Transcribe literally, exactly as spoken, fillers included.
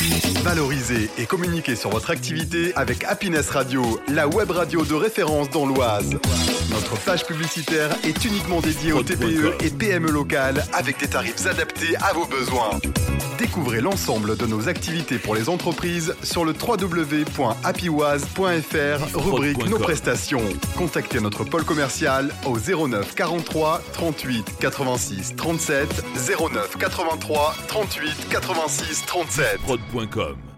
Valorisez et communiquez sur votre activité avec Happiness Radio, la web radio de référence dans l'Oise. Notre page publicitaire est uniquement dédiée aux T P E et P M E locales avec des tarifs adaptés à vos besoins. Découvrez l'ensemble de nos activités pour les entreprises sur le w w w point happy oise point f r, rubrique Nos prestations. Contactez notre pôle commercial au zéro neuf quarante-trois trente-huit quatre-vingt-six trente-sept, zéro neuf quatre-vingt-trois trente-huit quatre-vingt-six trente-sept. prod point com